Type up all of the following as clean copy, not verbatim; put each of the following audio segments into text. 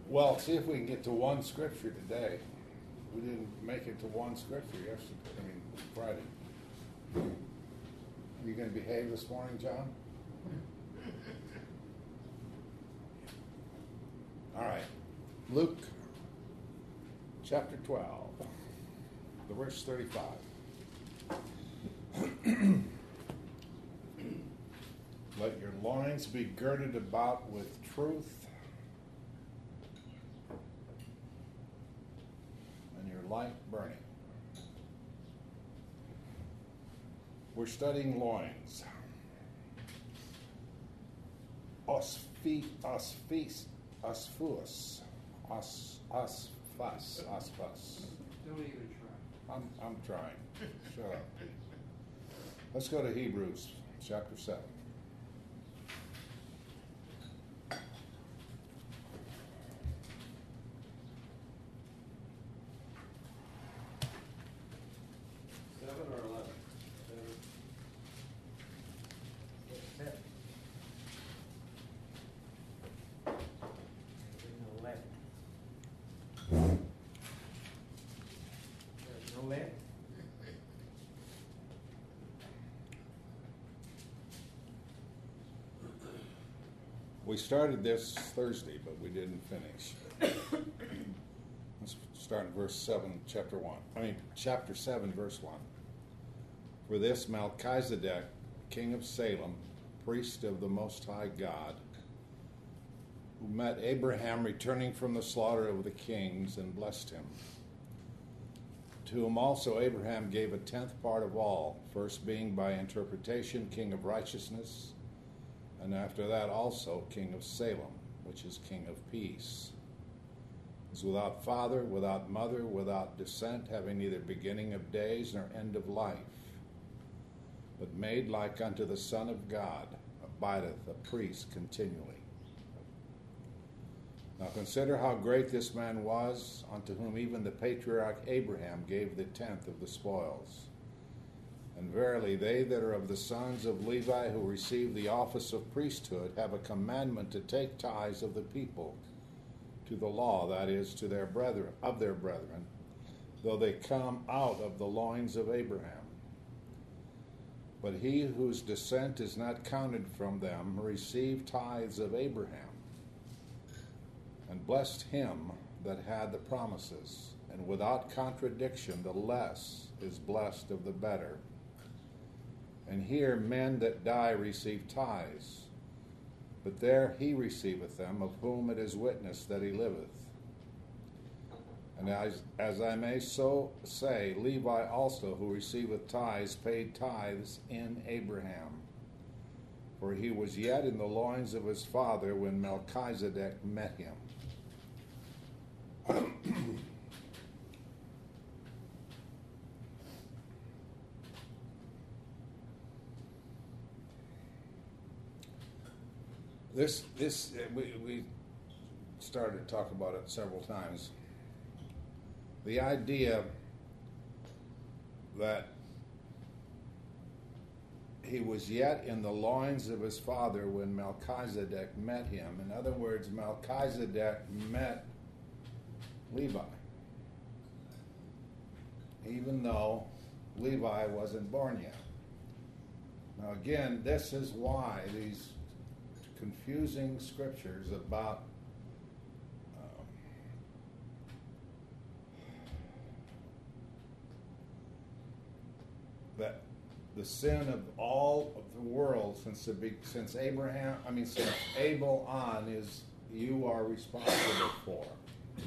Well, see if we can get to one scripture today. We didn't make it to one scripture Friday. Are you going to behave this morning, John? All right. Luke chapter 12, the verse 35. Let your loins be girded about with truth, and your light burning. We're studying loins. Osphus. Don't even try. I'm trying. Shut up. Let's go to Hebrews chapter 7. Seven or 11? Seven. 11. There's no 11. We started this Thursday, but we didn't finish. Let's start in verse 7, chapter 7, verse 1. For this Melchizedek, king of Salem, priest of the Most High God, who met Abraham returning from the slaughter of the kings and blessed him, to whom also Abraham gave a tenth part of all, first being by interpretation king of righteousness, and after that also king of Salem, which is king of peace. Is without father, without mother, without descent, having neither beginning of days nor end of life, but made like unto the Son of God, abideth a priest continually. Now consider how great this man was, unto whom even the patriarch Abraham gave the tenth of the spoils. And verily, they that are of the sons of Levi who receive the office of priesthood have a commandment to take tithes of the people to the law, that is, to their brethren, though they come out of the loins of Abraham. But he whose descent is not counted from them received tithes of Abraham, and blessed him that had the promises. And without contradiction, the less is blessed of the better. And here men that die receive tithes, but there he receiveth them, of whom it is witnessed that he liveth. And as I may so say, Levi also, who receiveth tithes, paid tithes in Abraham. For he was yet in the loins of his father when Melchizedek met him. We started to talk about it several times. The idea that he was yet in the loins of his father when Melchizedek met him. In other words, Melchizedek met Levi, even though Levi wasn't born yet. Now again, this is why these confusing scriptures about that the sin of all of the world since Abel on is you are responsible for,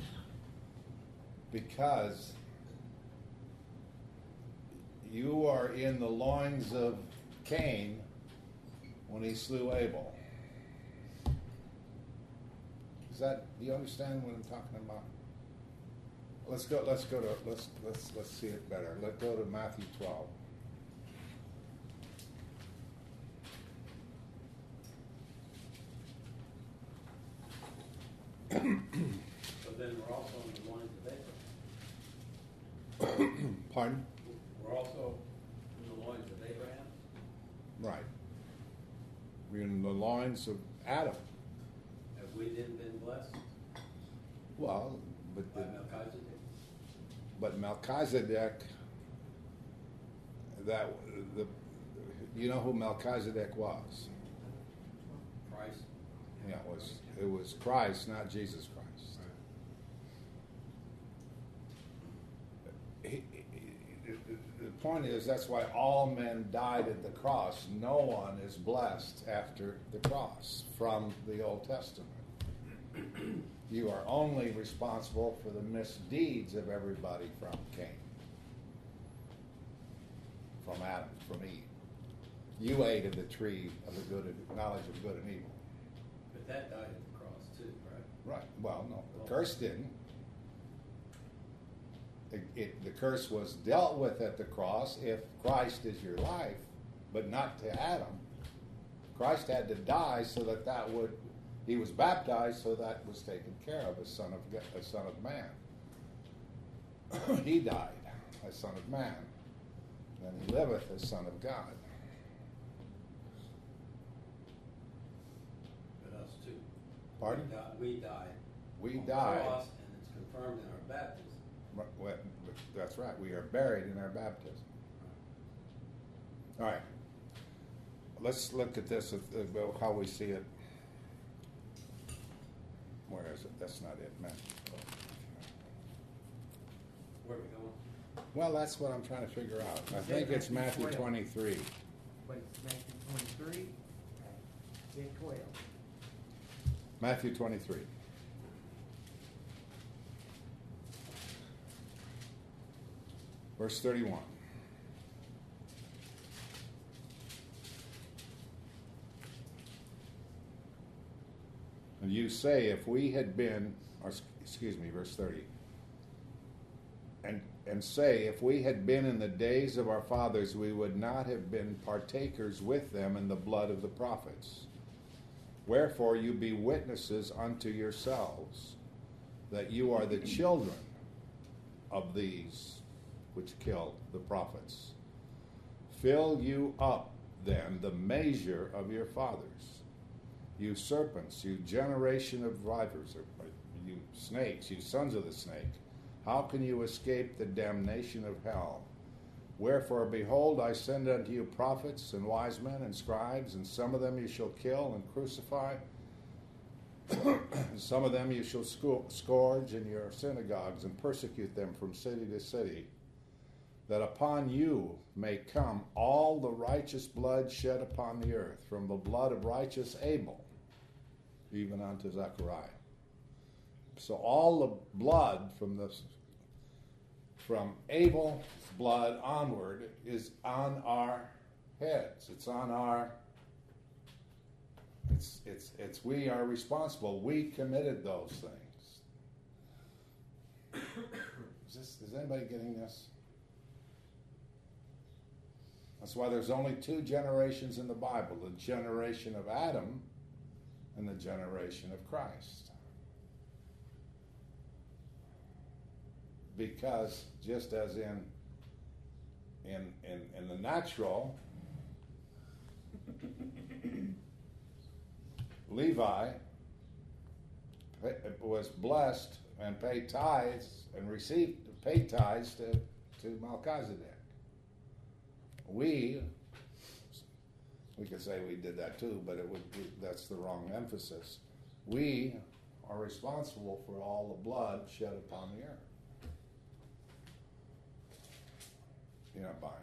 because you are in the loins of Cain when he slew Abel. Do you understand what I'm talking about? Let's see it better. Let's go to Matthew 12. But then we're also in the loins of Abraham. Pardon? We're also in the loins of Abraham. Right. We're in the loins of Adam. Have we then been blessed? Well, but By Melchizedek. Melchizedek, you know who Melchizedek was? Christ. Yeah, it was Christ, not Jesus Christ. The point is, that's why all men died at the cross. No one is blessed after the cross from the Old Testament. You are only responsible for the misdeeds of everybody from Cain, from Adam, from Eve. You ate of the tree of the knowledge of good and evil. But that died at the cross too, right? Right. Well, no, the curse didn't. The curse was dealt with at the cross if Christ is your life, but not to Adam. Christ had to die so that he was baptized so that was taken care of as Son of Man. He died as Son of Man, and he liveth as Son of God. But us too. Pardon? We died. We on died. The cross, and it's confirmed in our baptism. That's right. We are buried in our baptism. All right. Let's look at this, how we see it. Where is it? That's not it, man. Where are we going? Well, that's what I'm trying to figure out. I think it's Matthew 23. But it's Matthew 23, then 12. Matthew 23. Verse 31. And you say, if we had been, verse 30. And say, if we had been in the days of our fathers, we would not have been partakers with them in the blood of the prophets. Wherefore you be witnesses unto yourselves, that you are the children of these which killed the prophets. Fill you up then the measure of your fathers. You serpents, you generation of vipers, you snakes, you sons of the snake, how can you escape the damnation of hell? Wherefore, behold, I send unto you prophets and wise men and scribes, and some of them you shall kill and crucify, some of them you shall scourge in your synagogues and persecute them from city to city, that upon you may come all the righteous blood shed upon the earth, from the blood of righteous Abel, even unto Zechariah. So all the blood from Abel's blood onward is on our heads. It's on our. It's we are responsible. We committed those things. Is anybody getting this? That's why there's only two generations in the Bible: the generation of Adam and the generation of Christ. Because just as in the natural, Levi was blessed and paid tithes and paid tithes to Melchizedek. We could say we did that too, but that's the wrong emphasis. We are responsible for all the blood shed upon the earth. You're not buying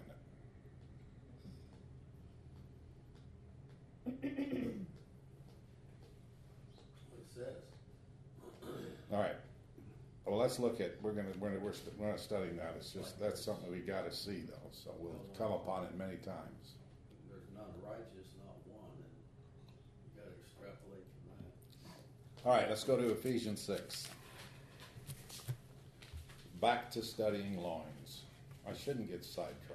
it. What it says. All right. Well, let's look at. We're not studying that. It's just that's something we got to see though. So we'll come upon it many times. There's none righteous, not one, and you got to extrapolate from that. All right. Let's go to Ephesians 6. Back to studying loins. I shouldn't get sidetracked.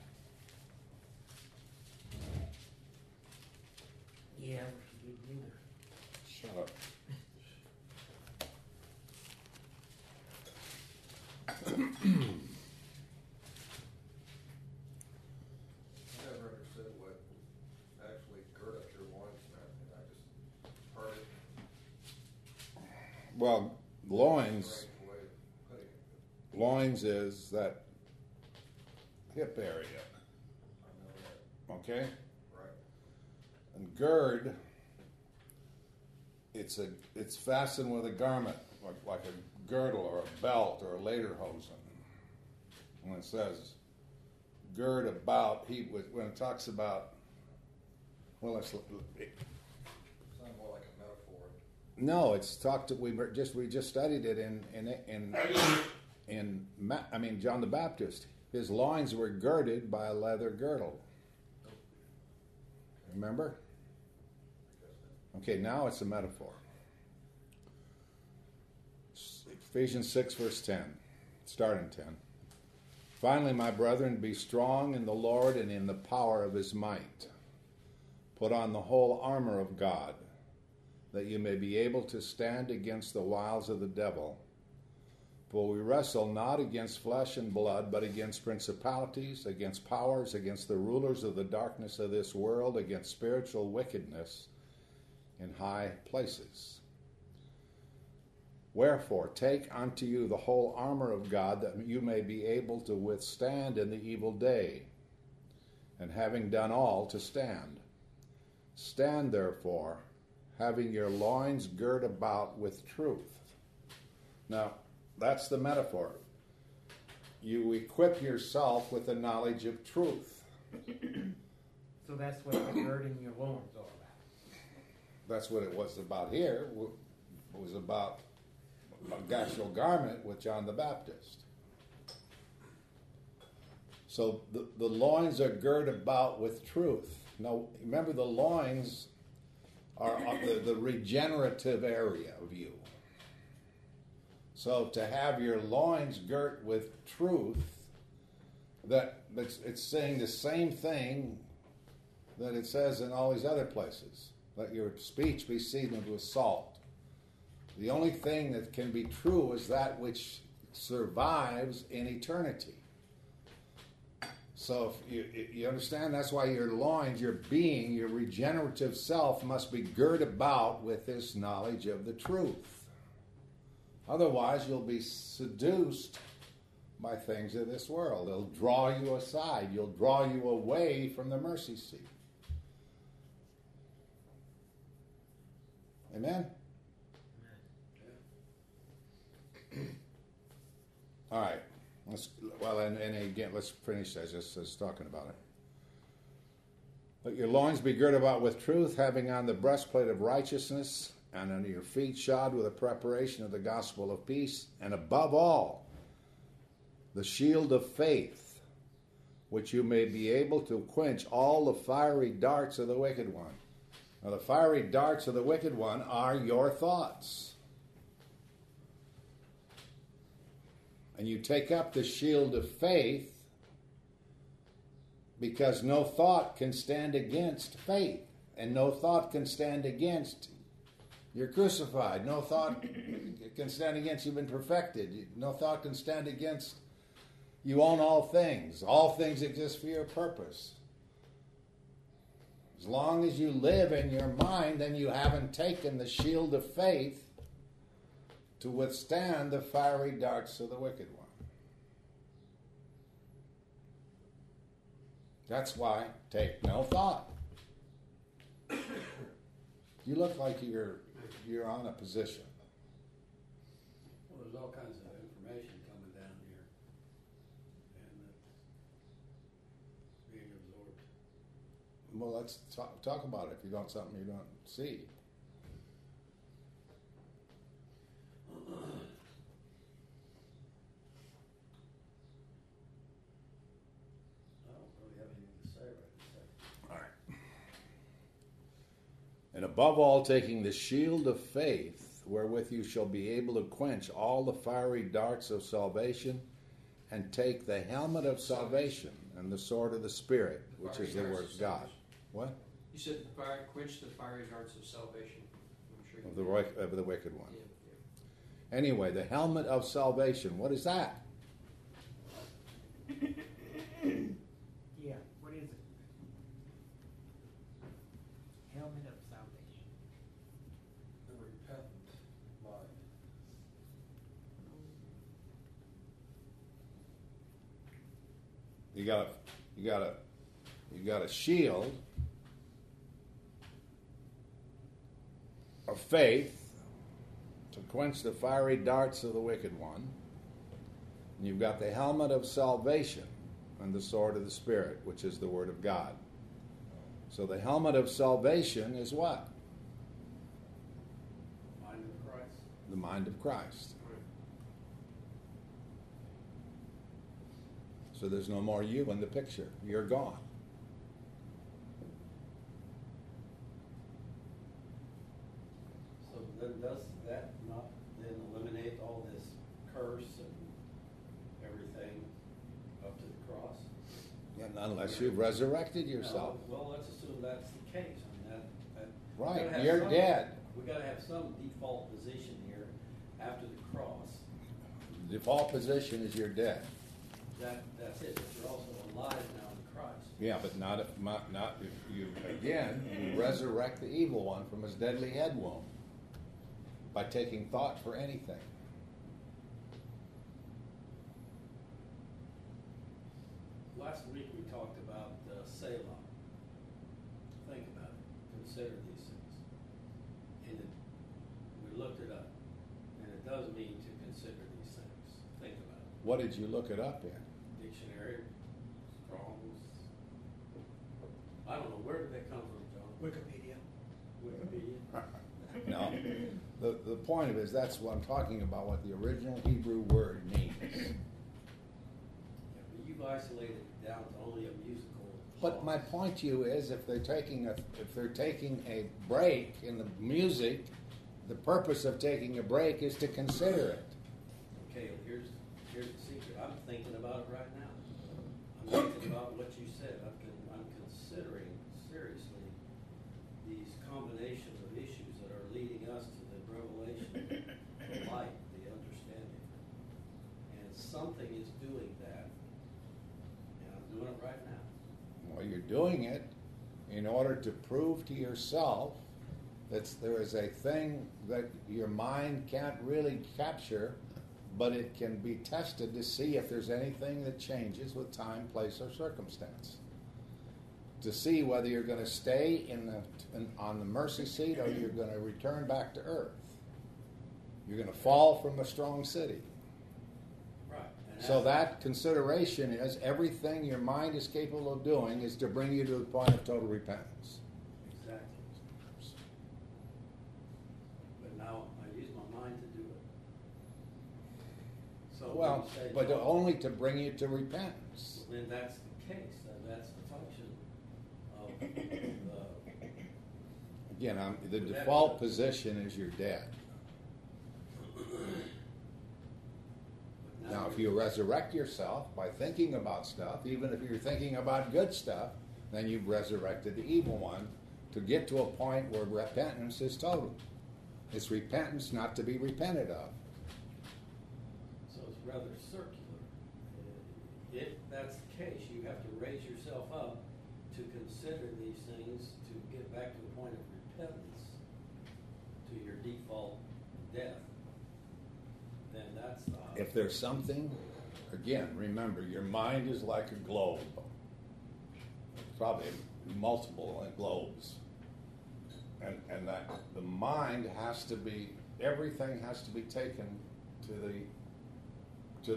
Yeah, we should do neither. Shut up. I never understood what actually girt up your loins meant, and I just heard it. Well, Loins, Strange way of putting it, loins is that hip area, but I know okay? that, right? And gird, it's fastened with a garment, like a girdle or a belt or a lederhosen. When it says gird about, when it talks about, well, let's look. Sounds more like a metaphor. No, it's talked. We just studied it in John the Baptist. His loins were girded by a leather girdle. Remember? Okay, now it's a metaphor. Ephesians 6, verse 10. Start in 10. Finally, my brethren, be strong in the Lord and in the power of his might. Put on the whole armor of God, that you may be able to stand against the wiles of the devil. For we wrestle not against flesh and blood, but against principalities, against powers, against the rulers of the darkness of this world, against spiritual wickedness in high places. Wherefore, take unto you the whole armor of God, that you may be able to withstand in the evil day, and having done all, to stand. Stand therefore, having your loins girt about with truth. Now, that's the metaphor. You equip yourself with the knowledge of truth. So that's what the girding your loins all about. That's what it was about here. It was about a gashel garment with John the Baptist. So the loins are girt about with truth. Now, remember, the loins are the regenerative area of you. So to have your loins girt with truth, it's saying the same thing that it says in all these other places. Let your speech be seasoned with salt. The only thing that can be true is that which survives in eternity. So if you understand, that's why your loins, your being, your regenerative self must be girt about with this knowledge of the truth. Otherwise, you'll be seduced by things of this world. It'll draw you aside. You'll draw you away from the mercy seat. Amen? All right. And again, let's finish as just talking about it. Let your loins be girt about with truth, having on the breastplate of righteousness, and under your feet shod with the preparation of the gospel of peace, and above all, the shield of faith, which you may be able to quench all the fiery darts of the wicked one. Now, the fiery darts of the wicked one are your thoughts. And you take up the shield of faith, because no thought can stand against faith, and no thought can stand against you're crucified. No thought can stand against you've been perfected. No thought can stand against you own all things. All things exist for your purpose. As long as you live in your mind, then you haven't taken the shield of faith to withstand the fiery darts of the wicked one. That's why take no thought. You look like you're on a position. Well, there's all kinds of information coming down here, and it's being absorbed. Well, let's talk about it. If you don't something you don't see. I don't really have anything to say right this second. All right. And above all, taking the shield of faith, wherewith you shall be able to quench all the fiery darts of salvation, and take the helmet of salvation and the sword of the Spirit, which is the word of God. What? You said quench the fiery darts of salvation. I'm sure Of the wicked one. Yeah. Anyway, the helmet of salvation. What is that? Yeah, what is it? Helmet of salvation. The repentant mind. You got a shield of faith to quench the fiery darts of the wicked one. And you've got the helmet of salvation and the sword of the Spirit, which is the Word of God. So the helmet of salvation is what? Mind of Christ. The mind of Christ. So there's no more you in the picture. You're gone. So then does that not then eliminate all this curse and everything up to the cross? And unless you've resurrected yourself. No, well, let's assume that's the case. I mean, that we Right, gotta have you're some- dead. We gotta have some default position here after the cross. The default position is you're dead. That's it, but you're also alive now in Christ. Yeah, but not if you again you resurrect the evil one from his deadly head wound by taking thought for anything. Last week we talked about Selah. Think about it. Consider these things. And we looked it up. And it does mean to consider these things. Think about it. What did you look it up in? Dictionary, Strong's. I don't know. Where did they come from, John? Wikipedia. Wikipedia. No. The point of it is that's what I'm talking about, what the original Hebrew word means. Yeah, but you've isolated it down to only a musical. But my clause. point to you is if they're taking a break in the music, the purpose of taking a break is to consider it. Okay, here's the secret. I'm thinking about it right now. I'm thinking about what you said. I'm considering seriously these combinations of issues that are leading us to the revelation, the light, the understanding. And something is doing that. And I'm doing it right now. Well, you're doing it in order to prove to yourself that there is a thing that your mind can't really capture, but it can be tested to see if there's anything that changes with time, place, or circumstance. To see whether you're going to stay on the mercy seat or you're going to return back to earth. You're going to fall from a strong city. Right. And So as- that consideration is everything your mind is capable of doing is to bring you to the point of total repentance. Exactly. But now I use my mind to do it. So when Well, you say, but "Well, only to bring you to repentance. then that's the case. That's the function of the. Again, the default position is you're dead. Now, if you resurrect yourself by thinking about stuff, even if you're thinking about good stuff, then you've resurrected the evil one to get to a point where repentance is total. It's repentance not to be repented of. So it's rather circular. If that's the case, you have to raise yourself up to consider these things to get back to a point of repentance to your default death. Then that's the. If there's something, again, remember, your mind is like a globe. Probably multiple globes. And that the mind has to be, everything has to be taken to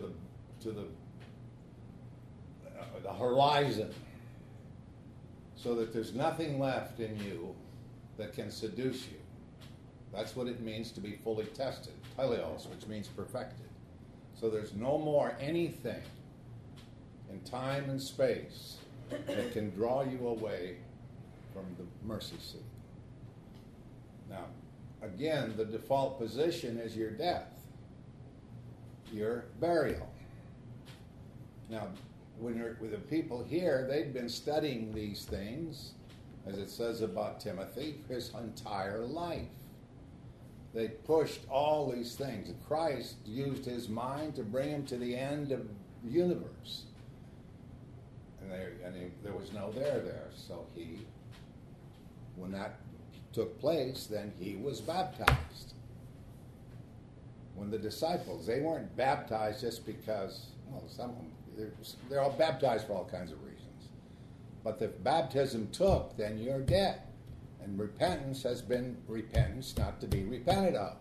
the horizon, so that there's nothing left in you that can seduce you. That's what it means to be fully tested, teleos, which means perfected. So there's no more anything in time and space that can draw you away from the mercy seat. Now, again, the default position is your death, your burial. Now, when you're with the people here, they'd been studying these things, as it says about Timothy, his entire life. They pushed all these things. Christ used his mind to bring him to the end of the universe. And there was no there. So when that took place, then he was baptized. When the disciples, they weren't baptized just because, well, some of them, they're all baptized for all kinds of reasons. But if baptism took, then you're dead. And repentance has been repentance not to be repented of.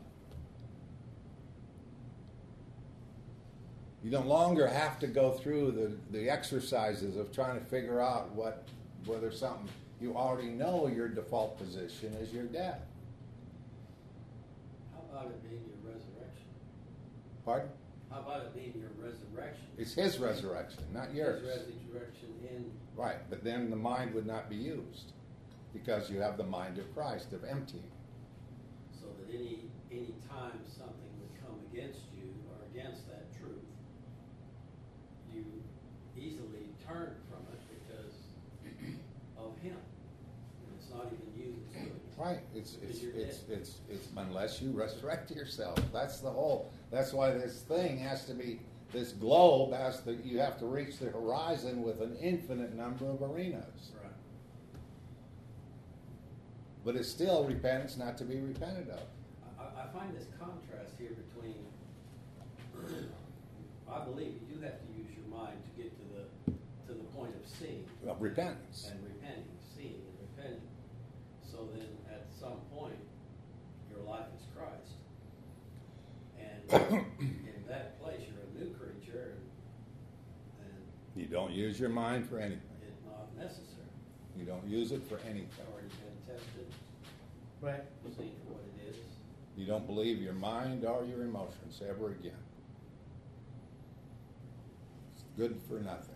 You no longer have to go through the exercises of trying to figure out whether something you already know your default position is you're dead. How about it being your resurrection? Pardon? How about it being your resurrection? It's his resurrection, not yours. His resurrection in... Right, but then the mind would not be used because you have the mind of Christ, of emptying. So that any time something would come against you or against that truth, you easily turn from it because of him. And it's not even you that's doing it. Right, it's unless you resurrect yourself. That's why this thing has to be, this globe you have to reach the horizon with an infinite number of arenas. Right. But it's still repentance not to be repented of. I find this contrast here between, I believe you do have to use your mind to get to the point of seeing. Well, repentance. And repenting, seeing and repenting. So then at some point, your life is Christ. And in that place, you're a new creature, and You don't use your mind for anything. it's not necessary. You don't use it for anything. It's already been tested, Right. seen for what it is. You don't believe your mind or your emotions ever again. It's good for nothing.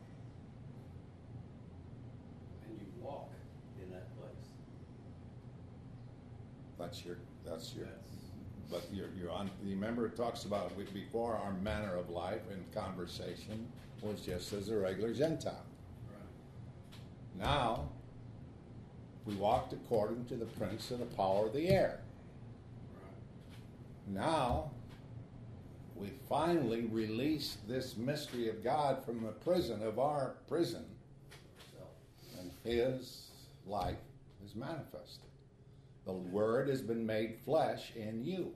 And you walk in that place. That's your. But you're on. You remember it talks about before our manner of life and conversation was just as a regular Gentile. Right. Now we walked according to the prince of the power of the air. Right. Now we finally released this mystery of God from the prison of our prison, So, and His life is manifested. The Word has been made flesh in you.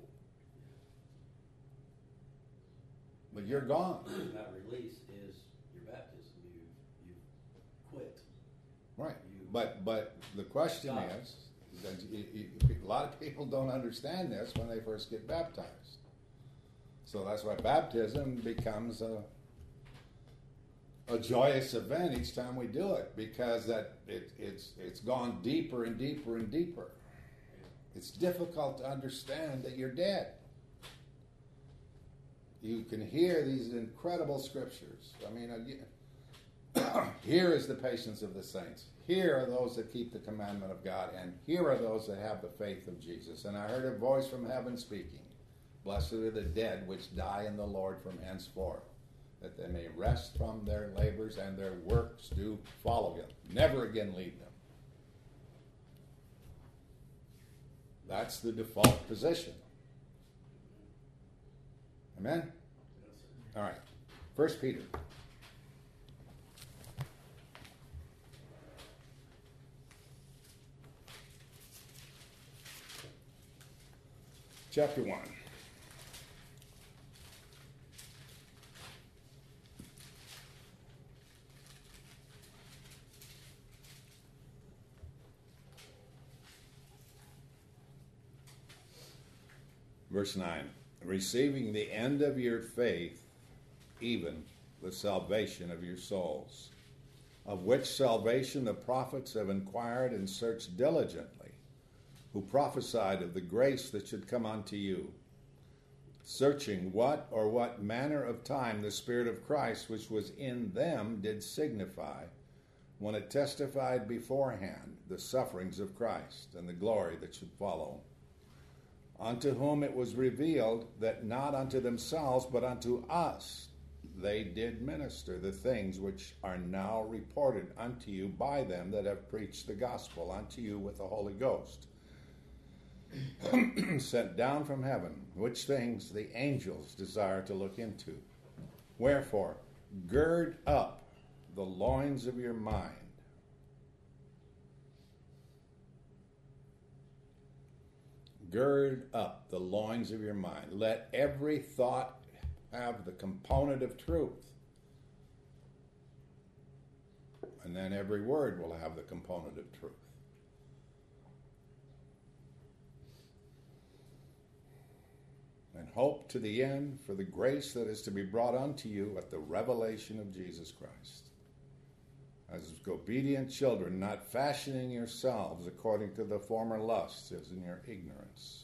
But you're gone. that release is your baptism. You quit. Right. You- But the question Stop. is, that a lot of people don't understand this when they first get baptized. So that's why baptism becomes a joyous event each time we do it, because it's gone deeper and deeper and deeper. It's difficult to understand that you're dead. You can hear these incredible scriptures. I mean, here is the patience of the saints. Here are those that keep the commandment of God, and here are those that have the faith of Jesus. And I heard a voice from heaven speaking, "Blessed are the dead which die in the Lord from henceforth, that they may rest from their labors and their works do follow him. Never again leave them." That's the default position. Amen? Yes, sir. All right. 1 Peter. Chapter 1. Verse 9. Receiving the end of your faith, even the salvation of your souls, of which salvation the prophets have inquired and searched diligently, who prophesied of the grace that should come unto you, searching what manner of time the Spirit of Christ which was in them did signify, when it testified beforehand the sufferings of Christ and the glory that should follow. Unto whom it was revealed that not unto themselves, but unto us they did minister the things which are now reported unto you by them that have preached the gospel unto you with the Holy Ghost, sent down from heaven, which things the angels desire to look into. Wherefore, gird up the loins of your mind. Gird up the loins of your mind. Let every thought have the component of truth. And then every word will have the component of truth. And hope to the end for the grace that is to be brought unto you at the revelation of Jesus Christ. As obedient children, not fashioning yourselves according to the former lusts, as in your ignorance.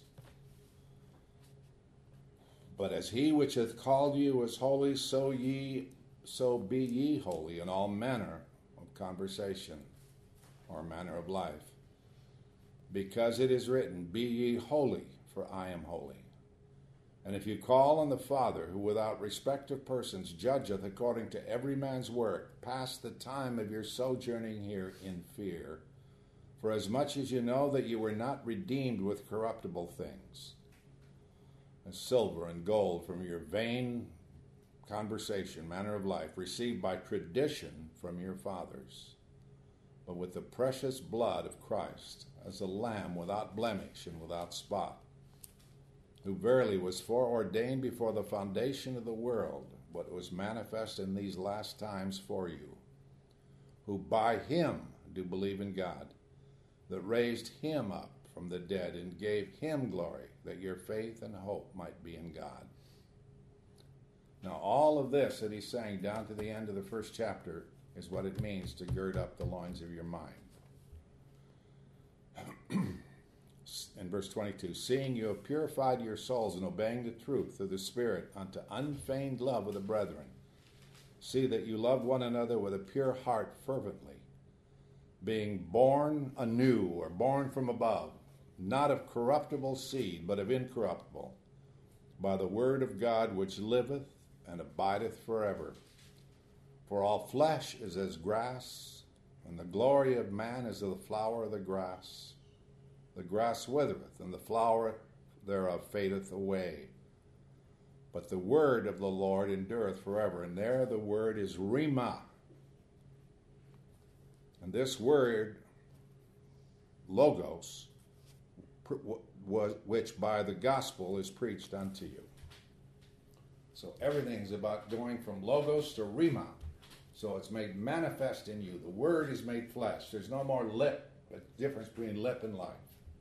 But as he which hath called you is holy, so be ye holy in all manner of conversation, or manner of life. Because it is written, Be ye holy, for I am holy. And if you call on the Father, who without respect of persons judgeth according to every man's work, pass the time of your sojourning here in fear, for as much as you know that you were not redeemed with corruptible things, as silver and gold from your vain conversation, manner of life, received by tradition from your fathers, but with the precious blood of Christ, as a lamb without blemish and without spot, who verily was foreordained before the foundation of the world, but was manifest in these last times for you, who by him do believe in God, that raised him up from the dead and gave him glory, that your faith and hope might be in God. Now all of this that he's saying down to the end of the first chapter is what it means to gird up the loins of your mind. In verse 22, seeing you have purified your souls in obeying the truth of the Spirit unto unfeigned love of the brethren, see that you love one another with a pure heart fervently, being born anew, or born from above, not of corruptible seed, but of incorruptible, by the word of God which liveth and abideth forever. For all flesh is as grass, and the glory of man is of the flower of the grass. The grass withereth, and the flower thereof fadeth away. But the word of the Lord endureth forever. And there the word is Rhema. And this word, Logos, which by the gospel is preached unto you. So everything's about going from Logos to Rhema. So it's made manifest in you. The word is made flesh. There's no more lip. The difference between lip and life.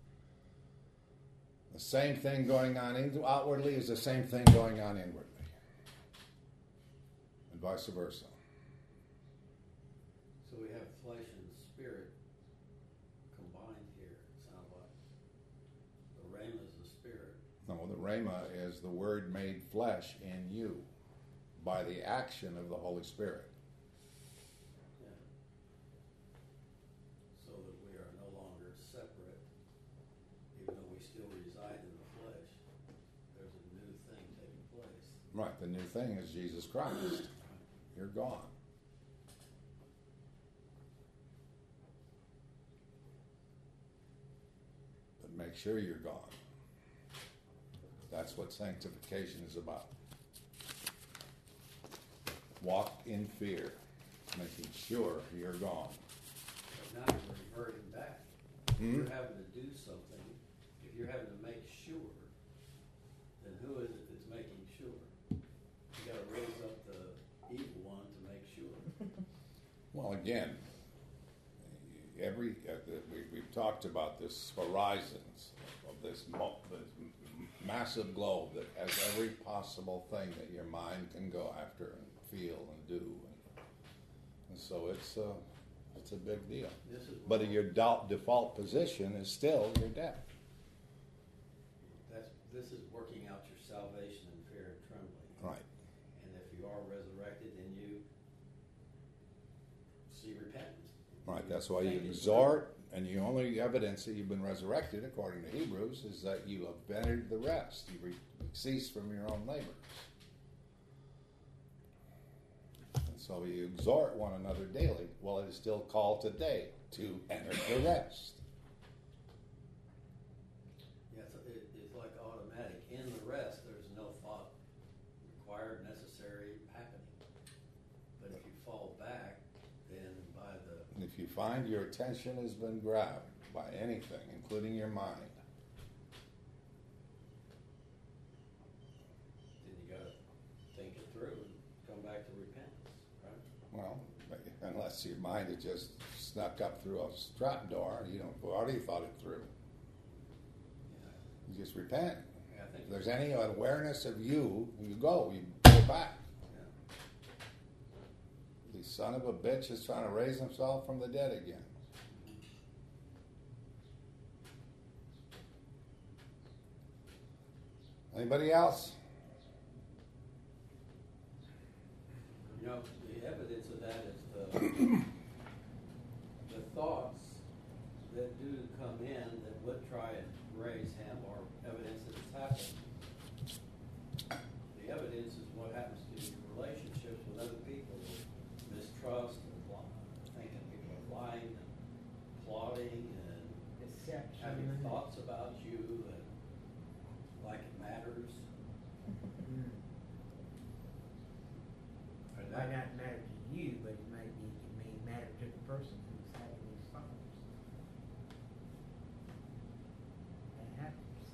The same thing going on outwardly is the same thing going on inwardly. And vice versa. So we have flesh and spirit combined here, it sounds like. The rhema is the spirit. No, the rhema is the word made flesh in you by the action of the Holy Spirit. Yeah. So that we are no longer separate, even though we still reside in the flesh. There's a new thing taking place. Right, the new thing is Jesus Christ. You're gone. But make sure you're gone. That's what sanctification is about. Walk in fear, making sure you're gone. But now you're reverting back. If you're having to do something, if you're having to make sure, then who is it that's making sure? You got to raise up the evil one to make sure. Well, again, we've talked about this horizons of this massive globe that has every possible thing that your mind can go after and feel and do, and so it's a big deal. But your default position is still your death. This is working out your salvation in fear and trembling. Right. And if you are resurrected, then you see repentance. Right. That's why you exhort, and the only evidence that you've been resurrected, according to Hebrews, is that you have entered the rest. You cease from your own labors. And so you exhort one another daily. Well, it is still called today to enter the rest. Yeah, it's like automatic. In the rest, there's no thought required, necessary, happening. But if you fall back, then by the... And if you find your attention has been grabbed by anything, including your mind, then you got to think it through and come back to repentance, right? well, unless your mind mind that just snuck up through a trap door. You don't already thought it through. You just repent. Yeah, I think. If there's any awareness of you go back. Yeah. The son of a bitch is trying to raise himself from the dead again. Anybody else? You know, the evidence of that is the thoughts that do come in that would try and raise him, or evidence that it's happened. The evidence is what happens to your relationships with other people, mistrust, and thinking people are lying, and plotting, and Deception. having thoughts about you, and like it matters. Mm. And It that- might not matter to you, but it may matter to the person who's having these thoughts. That happens.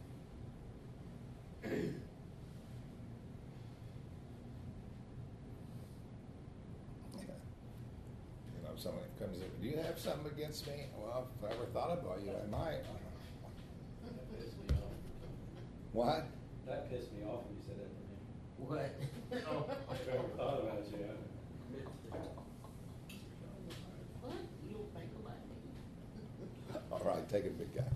You know, if somebody comes in, do you have something against me? Well, if I ever thought about you, I might. That pissed me off. What? That pissed me off when you said that to me. What? If I ever thought about you, What? You don't think about me? All right, take it, big guy.